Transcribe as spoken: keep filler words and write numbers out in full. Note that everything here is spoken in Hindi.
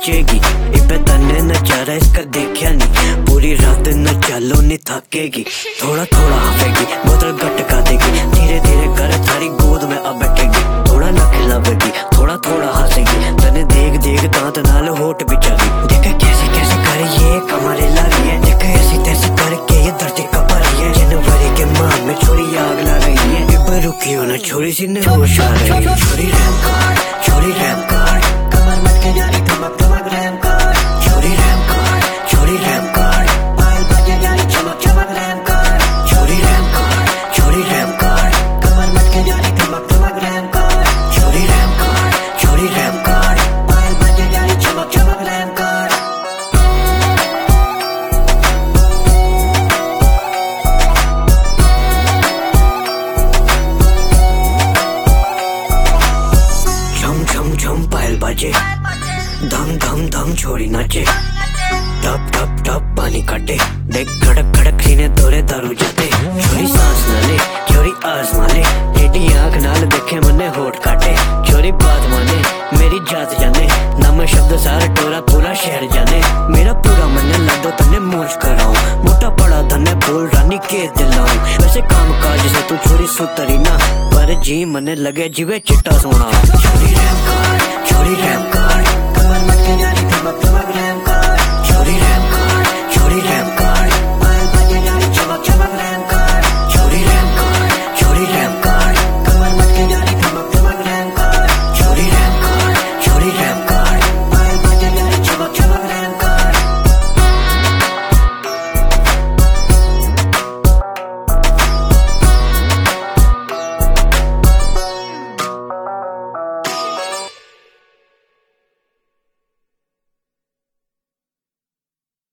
नचेगी। इबे तन्ने नचारा इसका देखा नहीं, पूरी रात न चालो नहीं थकेगी। थोड़ा थोड़ा हफेगी, बोतल गटका देगी, धीरे धीरे कर थारी गोद में अब बैठेगी। थोड़ा ना खिलावेगी, थोड़ा थोड़ा हंसेगी, तने देख देख दांत नाल होठ बिचारी। देखे कैसे कैसे कर ये कमरे ला रही है, देखे ऐसी तैसी करके ये धरती कपा रही है। जनवरी के माह में छोरी आग ला रही है, इबे रुकी ना छोरी सी ने होश आ रही है। छोरी रैम कार्ड, छोरी रैम कार्ड, कमर मत के जारी धमक धमक रैम कार्ड। छोरी रैम कार्ड, छोरी रैम कार्ड, पायल बजे जारी चमक चमक रैम कार्ड। छोरी रैम कार्ड, छोरी रैम कार्ड, कमर मत के जारी धमक धमक रैम कार्ड। छोरी रैम कार्ड, छोरी रैम कार्ड, पायल बजे जारी चमक चमक रैम कार्ड। झम झम झम पायल बजे, धम धम धम छोरी नाचे, टप टप टप पानी काटे, देख खड़क खड़क सीने तोरे दारू जाते। छोरी सांस ना ले, छोरी आसमां ले, टेढ़ी आंख नाल देखे मने होठ काटे। छोरी बात माने, मेरी जात जाने, नाम शब्द सारा टोरा पूरा शहर जाने। मेरा पूरा मन लदो तने मोच कराऊं, मोटा पड़ा धने बोल रानी के दिलाऊं। वैसे काम काज से तू छोरी सुतरी ना, पर जी मने लगे जीवे चिट्टा सोना। छोरी रैम कार्ड, छोरी रैम कार्ड, कमर मत के जारी धमक धमक रैम